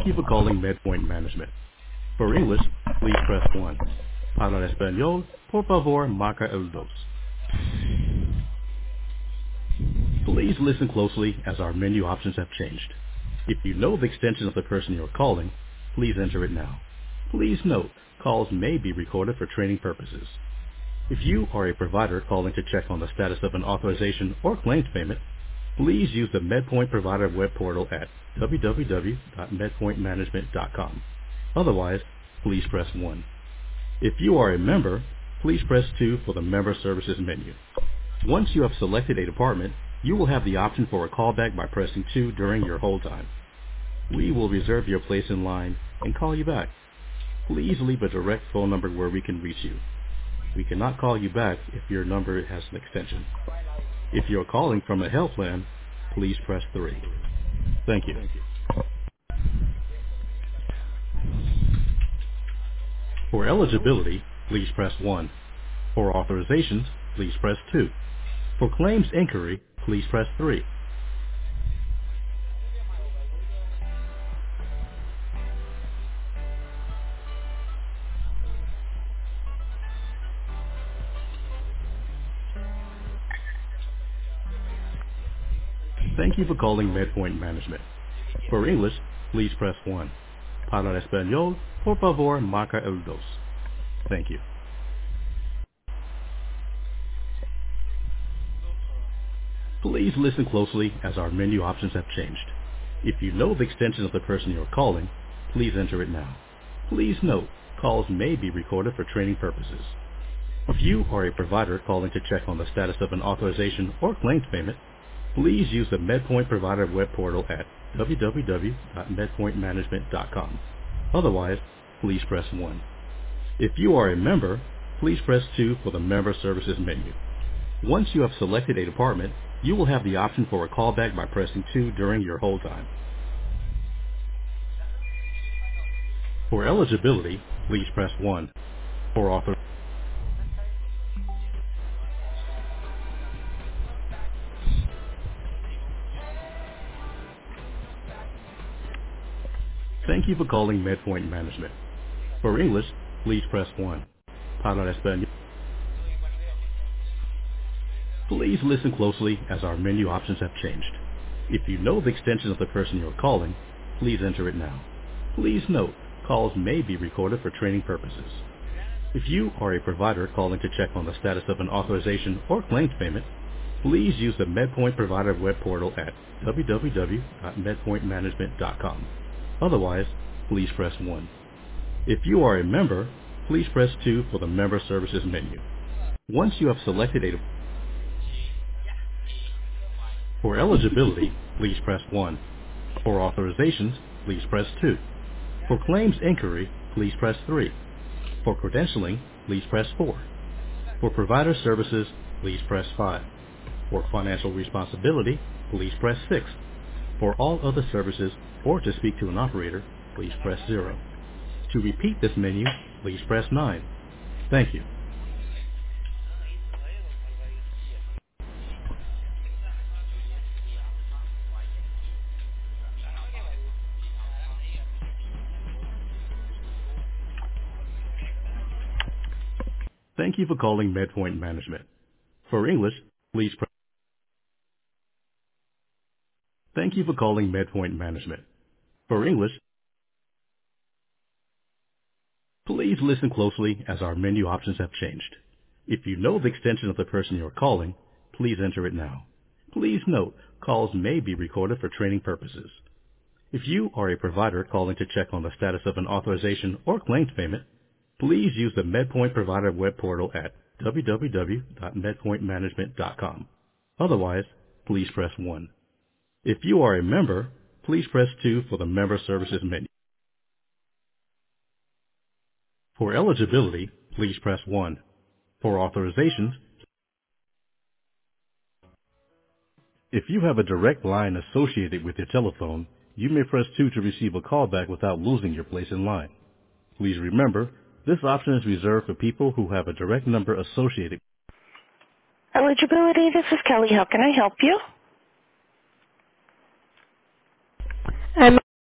Thank you for calling MedPoint Management. For English, please press 1. Para español, por favor, marca el dos. Please listen closely as our menu options have changed. If you know the extension of the person you're calling, please enter it now. Please note, calls may be recorded for training purposes. If you are a provider calling to check on the status of an authorization or claims payment, please use the MedPoint Provider web portal at www.medpointmanagement.com. Otherwise, please press 1. If you are a member, please press 2 for the Member Services menu. Once you have selected a department, you will have the option for a callback by pressing 2 during your hold time. We will reserve your place in line and call you back. Please leave a direct phone number where we can reach you. We cannot call you back if your number has an extension. If you're calling from a health plan, please press 3. Thank you. For eligibility, please press 1. For authorizations, please press 2. For claims inquiry, please press 3. Thank you for calling MedPoint Management. For English, please press 1. Para español, por favor, marca el dos. Thank you. Please listen closely as our menu options have changed. If you know the extension of the person you're calling, please enter it now. Please note, calls may be recorded for training purposes. If you are a provider calling to check on the status of an authorization or claims payment, please use the MedPoint Provider web portal at www.medpointmanagement.com. Otherwise, please press 1. If you are a member, please press 2 for the Member Services menu. Once you have selected a department, you will have the option for a callback by pressing 2 during your hold time. For eligibility, please press 1. For author, thank you for calling MedPoint Management. For English, please press 1. Para español, please listen closely as our menu options have changed. If you know the extension of the person you're calling, please enter it now. Please note, calls may be recorded for training purposes. If you are a provider calling to check on the status of an authorization or claims payment, please use the MedPoint Provider web portal at www.medpointmanagement.com. Otherwise, please press 1. If you are a member, please press 2 for the Member Services menu. Once you have selected a for eligibility, please press 1. For authorizations, please press 2. For claims inquiry, please press 3. For credentialing, please press 4. For provider services, please press 5. For financial responsibility, please press 6. For all other services or to speak to an operator, please press 0. To repeat this menu, please press 9. Thank you. Thank you for calling MedPoint Management. For English, please press. Thank you for calling MedPoint Management. For English, please listen closely as our menu options have changed. If you know the extension of the person you're calling, please enter it now. Please note, calls may be recorded for training purposes. If you are a provider calling to check on the status of an authorization or claims payment, please use the MedPoint Provider web portal at www.medpointmanagement.com. Otherwise, please press 1. If you are a member, please press 2 for the Member Services menu. For eligibility, please press 1. For authorizations, if you have a direct line associated with your telephone, you may press 2 to receive a callback without losing your place in line. Please remember, this option is reserved for people who have a direct number associated. Eligibility, this is Kelly. How can I help you?